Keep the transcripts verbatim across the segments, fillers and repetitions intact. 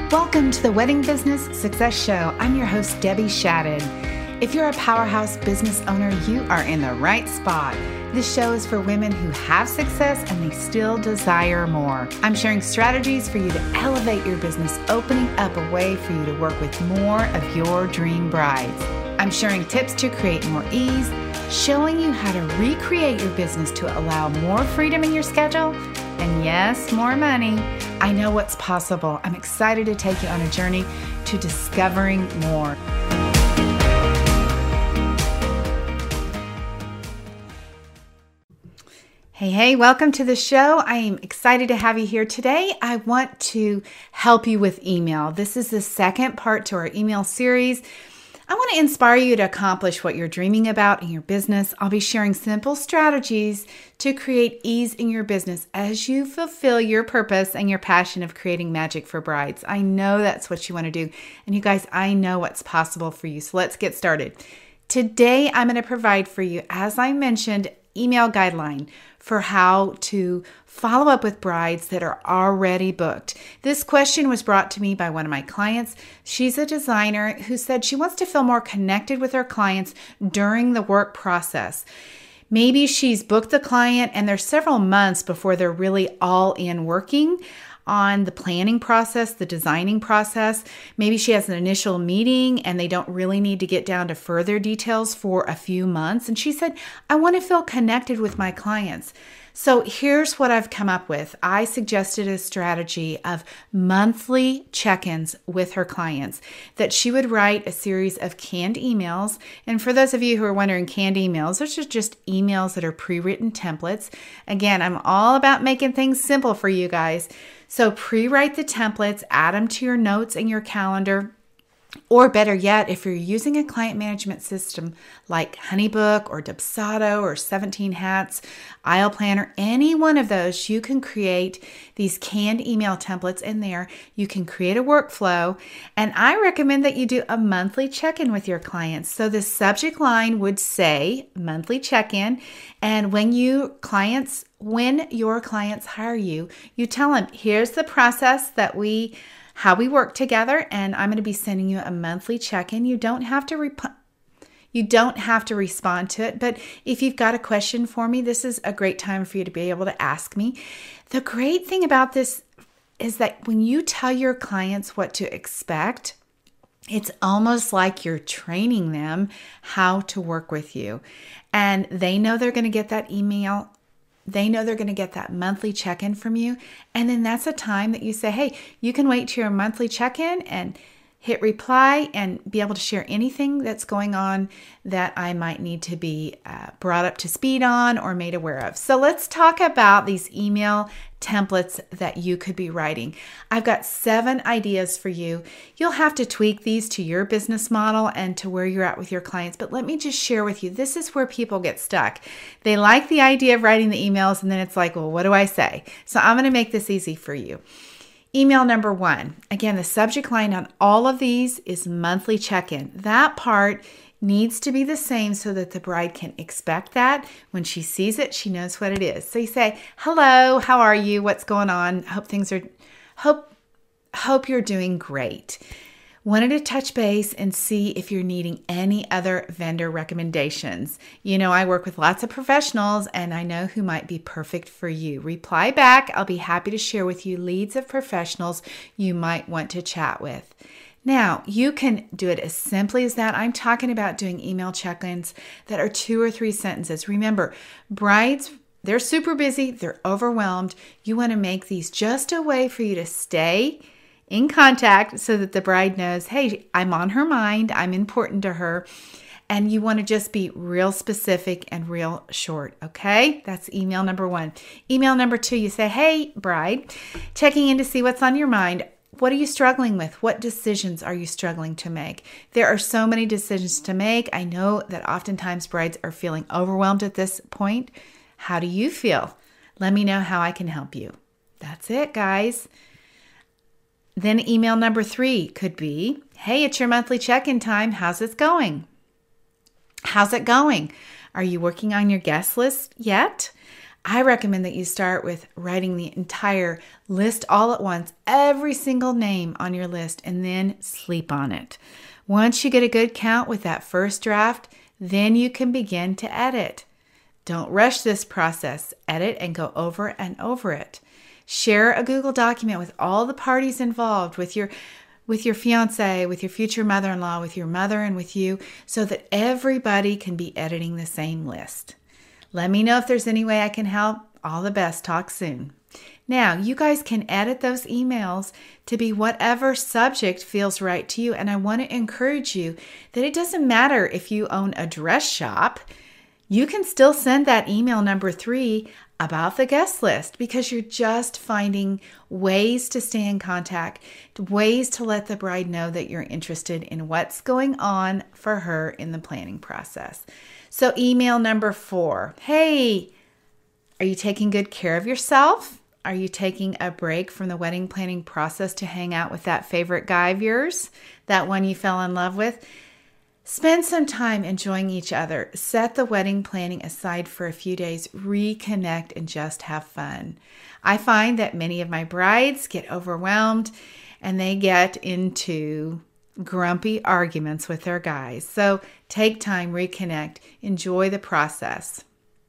Welcome to the Wedding Business Success Show. I'm your host, Debbie Shadid. If you're a powerhouse business owner, you are in the right spot. This show is for women who have success and they still desire more. I'm sharing strategies for you to elevate your business, opening up a way for you to work with more of your dream brides. I'm sharing tips to create more ease, showing you how to recreate your business to allow more freedom in your schedule, and yes, more money. I know what's possible. I'm excited to take you on a journey to discovering more. Hey, hey, welcome to the show. I am excited to have you here today. I want to help you with email. This is the second part to our email series. I want to inspire you to accomplish what you're dreaming about in your business. I'll be sharing simple strategies to create ease in your business as you fulfill your purpose and your passion of creating magic for brides. I know that's what you want to do. And you guys, I know what's possible for you. So let's get started. Today, I'm going to provide for you, as I mentioned, email guideline for how to follow up with brides that are already booked. This question was brought to me by one of my clients. She's a designer who said she wants to feel more connected with her clients during the work process. Maybe she's booked the client and there's several months before they're really all in working on the planning process, the designing process. Maybe she has an initial meeting and they don't really need to get down to further details for a few months. And she said, I want to feel connected with my clients. So here's what I've come up with. I suggested a strategy of monthly check-ins with her clients, that she would write a series of canned emails. And for those of you who are wondering, canned emails, those are just emails that are pre-written templates. Again, I'm all about making things simple for you guys. So pre-write the templates, add them to your notes and your calendar. Or better yet, if you're using a client management system like Honeybook or Dubsado or seventeen Hats, Aisle Planner, any one of those, you can create these canned email templates in there. You can create a workflow, and I recommend that you do a monthly check-in with your clients. So the subject line would say monthly check-in, and when you clients, when your clients hire you, you tell them, here's the process that we how we work together, and I'm going to be sending you a monthly check-in. You don't have to rep- you don't have to respond to it, but if you've got a question for me, this is a great time for you to be able to ask me. The great thing about this is that when you tell your clients what to expect, it's almost like you're training them how to work with you, and they know they're going to get that email. They know they're going to get that monthly check-in from you. And then that's a time that you say, hey, you can wait to your monthly check-in and hit reply and be able to share anything that's going on that I might need to be uh, brought up to speed on or made aware of. So let's talk about these email templates that you could be writing. I've got seven ideas for you. You'll have to tweak these to your business model and to where you're at with your clients. But let me just share with you, this is where people get stuck. They like the idea of writing the emails and then it's like, well, what do I say? So I'm going to make this easy for you. Email number one. Again, the subject line on all of these is monthly check-in. That part needs to be the same so that the bride can expect that. When she sees it, she knows what it is. So you say, hello, how are you? What's going on? Hope things are, hope, hope you're doing great. Wanted to touch base and see if you're needing any other vendor recommendations. You know, I work with lots of professionals and I know who might be perfect for you. Reply back. I'll be happy to share with you leads of professionals you might want to chat with. Now, you can do it as simply as that. I'm talking about doing email check-ins that are two or three sentences. Remember, brides, they're super busy. They're overwhelmed. You want to make these just a way for you to stay in contact so that the bride knows, hey, I'm on her mind, I'm important to her, and you want to just be real specific and real short, okay? That's email number one. Email number two, you say, hey, bride, checking in to see what's on your mind. What are you struggling with? What decisions are you struggling to make? There are so many decisions to make. I know that oftentimes brides are feeling overwhelmed at this point. How do you feel? Let me know how I can help you. That's it, guys. Then email number three could be, hey, it's your monthly check-in time. How's it going? How's it going? Are you working on your guest list yet? I recommend that you start with writing the entire list all at once, every single name on your list, and then sleep on it. Once you get a good count with that first draft, then you can begin to edit. Don't rush this process. Edit and go over and over it. Share a Google document with all the parties involved, with your with your fiance, with your future mother-in-law, with your mother, and with you, so that everybody can be editing the same list. Let me know if there's any way I can help. All the best. Talk soon. Now, you guys can edit those emails to be whatever subject feels right to you. And I want to encourage you that it doesn't matter if you own a dress shop. You can still send that email number three about the guest list, because you're just finding ways to stay in contact, ways to let the bride know that you're interested in what's going on for her in the planning process. So email number four. Hey, are you taking good care of yourself? Are you taking a break from the wedding planning process to hang out with that favorite guy of yours, that one you fell in love with? Spend some time enjoying each other. Set the wedding planning aside for a few days. Reconnect and just have fun. I find that many of my brides get overwhelmed and they get into grumpy arguments with their guys. So take time, reconnect, enjoy the process.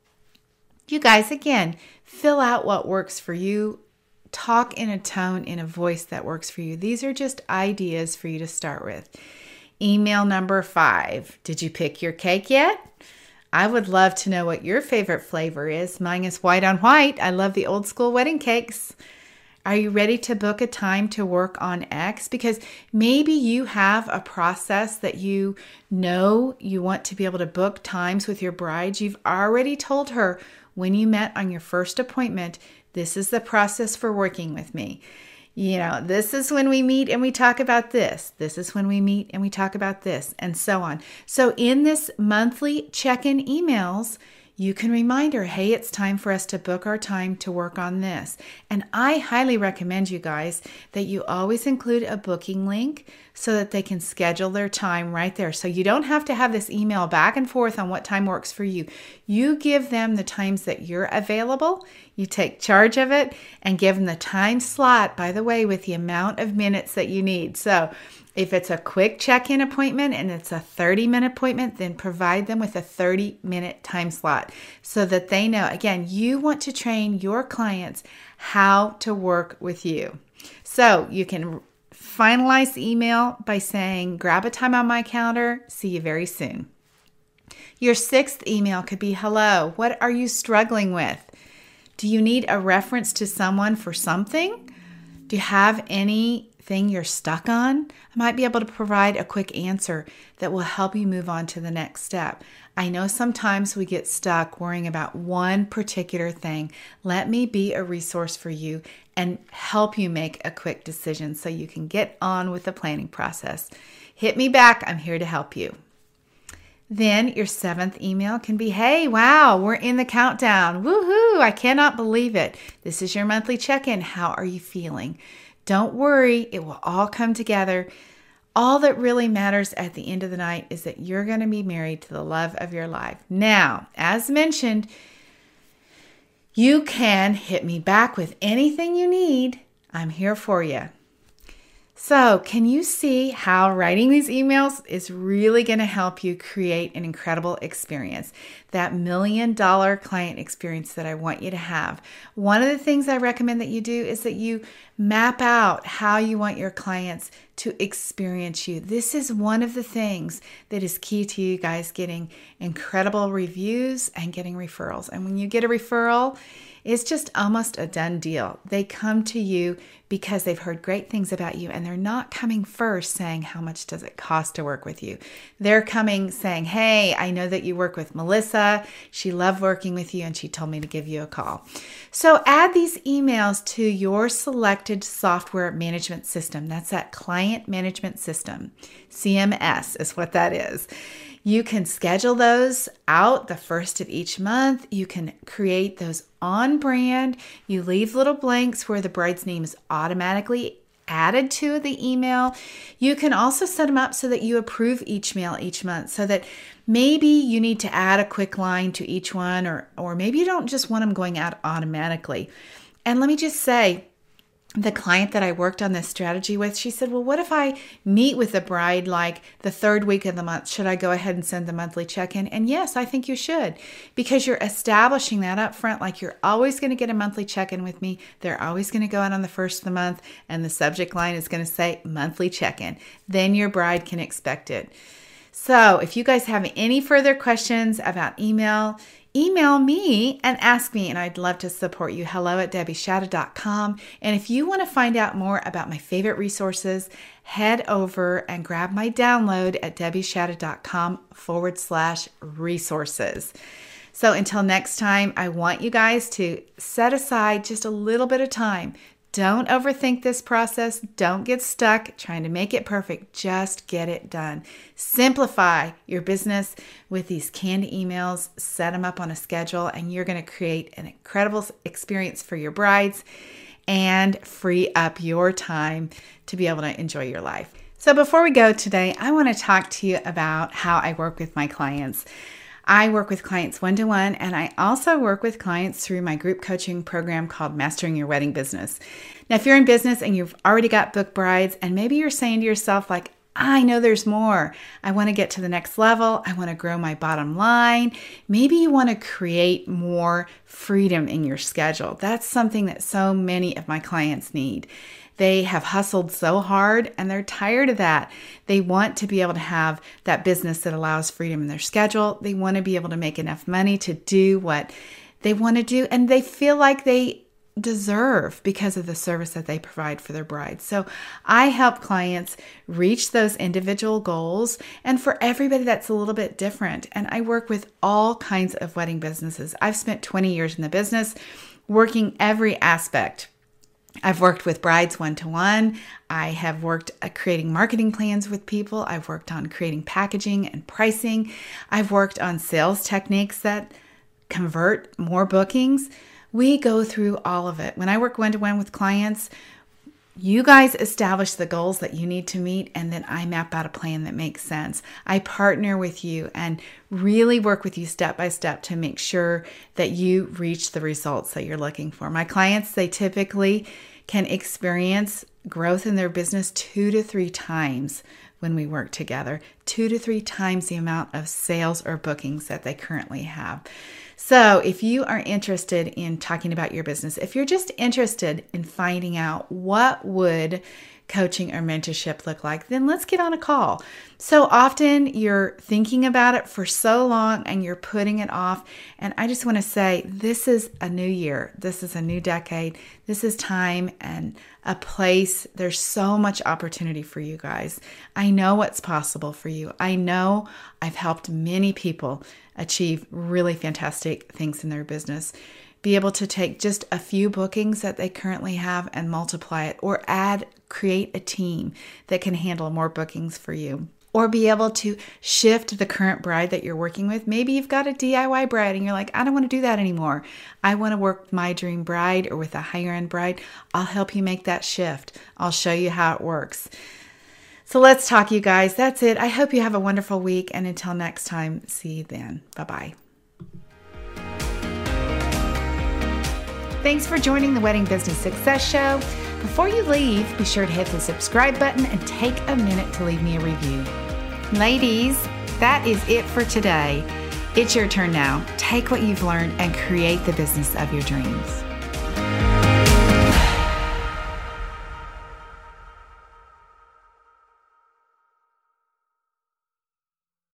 You guys, again, fill out what works for you. Talk in a tone, in a voice that works for you. These are just ideas for you to start with. Email number five. Did you pick your cake yet? I would love to know what your favorite flavor is. Mine is white on white. I love the old school wedding cakes. Are you ready to book a time to work on X? Because maybe you have a process that you know you want to be able to book times with your bride. You've already told her when you met on your first appointment, this is the process for working with me. You know, this is when we meet and we talk about this. This is when we meet and we talk about this, and so on. So in this monthly check-in emails, you can remind her, hey, it's time for us to book our time to work on this. And I highly recommend you guys that you always include a booking link so that they can schedule their time right there. So you don't have to have this email back and forth on what time works for you. You give them the times that you're available. You take charge of it and give them the time slot, by the way, with the amount of minutes that you need. So if it's a quick check-in appointment and it's a thirty-minute appointment, then provide them with a thirty-minute time slot so that they know, again, you want to train your clients how to work with you. So you can finalize the email by saying, grab a time on my calendar, see you very soon. Your sixth email could be, hello, what are you struggling with? Do you need a reference to someone for something? Do you have anything you're stuck on? I might be able to provide a quick answer that will help you move on to the next step. I know sometimes we get stuck worrying about one particular thing. Let me be a resource for you and help you make a quick decision so you can get on with the planning process. Hit me back. I'm here to help you. Then your seventh email can be, hey, wow, we're in the countdown. Woohoo, I cannot believe it. This is your monthly check-in. How are you feeling? Don't worry, it will all come together. All that really matters at the end of the night is that you're going to be married to the love of your life. Now, as mentioned, you can hit me back with anything you need. I'm here for you. So can you see how writing these emails is really going to help you create an incredible experience, that million dollar client experience that I want you to have? One of the things I recommend that you do is that you map out how you want your clients to experience you. This is one of the things that is key to you guys getting incredible reviews and getting referrals. And when you get a referral, it's just almost a done deal. They come to you because they've heard great things about you, and they're not coming first saying, how much does it cost to work with you? They're coming saying, hey, I know that you work with Melissa. She loved working with you, and she told me to give you a call. So add these emails to your selected software management system. That's that client management system. C M S is what that is. You can schedule those out the first of each month. You can create those on brand. You leave little blanks where the bride's name is automatically added to the email. You can also set them up so that you approve each mail each month, so that maybe you need to add a quick line to each one, or, or maybe you don't just want them going out automatically. And let me just say, the client that I worked on this strategy with, she said, well, what if I meet with the bride like the third week of the month? Should I go ahead and send the monthly check-in? And yes, I think you should, because you're establishing that up front. Like, you're always going to get a monthly check-in with me. They're always going to go out on the first of the month, and the subject line is going to say monthly check-in. Then your bride can expect it. So if you guys have any further questions about email, email me and ask me, and I'd love to support you. Hello at debbie shatta dot com. And if you want to find out more about my favorite resources, head over and grab my download at debbie shatta dot com forward slash resources. So until next time, I want you guys to set aside just a little bit of time. Don't overthink this process. Don't get stuck trying to make it perfect. Just get it done. Simplify your business with these canned emails. Set them up on a schedule, and you're going to create an incredible experience for your brides and free up your time to be able to enjoy your life. So before we go today, I want to talk to you about how I work with my clients. I work with clients one-to-one, and I also work with clients through my group coaching program called Mastering Your Wedding Business. Now, if you're in business and you've already got booked brides, and maybe you're saying to yourself, like, I know there's more. I want to get to the next level. I want to grow my bottom line. Maybe you want to create more freedom in your schedule. That's something that so many of my clients need. They have hustled so hard and they're tired of that. They want to be able to have that business that allows freedom in their schedule. They want to be able to make enough money to do what they want to do, and they feel like they deserve because of the service that they provide for their brides. So I help clients reach those individual goals, and for everybody that's a little bit different. And I work with all kinds of wedding businesses. I've spent twenty years in the business working every aspect. I've worked with brides one-to-one. I have worked at creating marketing plans with people. I've worked on creating packaging and pricing. I've worked on sales techniques that convert more bookings. We go through all of it. When I work one-to-one with clients, you guys establish the goals that you need to meet, and then I map out a plan that makes sense. I partner with you and really work with you step by step to make sure that you reach the results that you're looking for. My clients, they typically can experience growth in their business two to three times when we work together, two to three times the amount of sales or bookings that they currently have. So if you are interested in talking about your business, if you're just interested in finding out what would coaching or mentorship look like, then let's get on a call. So often you're thinking about it for so long and you're putting it off. And I just want to say, this is a new year. This is a new decade. This is time and a place. There's so much opportunity for you guys. I know what's possible for you. I know I've helped many people achieve really fantastic things in their business. Be able to take just a few bookings that they currently have and multiply it, or add, create a team that can handle more bookings for you, or be able to shift the current bride that you're working with. Maybe you've got a D I Y bride and you're like, I don't want to do that anymore. I want to work with my dream bride or with a higher end bride. I'll help you make that shift. I'll show you how it works. So let's talk, you guys. That's it. I hope you have a wonderful week. And until next time, see you then. Bye-bye. Thanks for joining the Wedding Business Success Show. Before you leave, be sure to hit the subscribe button and take a minute to leave me a review. Ladies, that is it for today. It's your turn now. Take what you've learned and create the business of your dreams.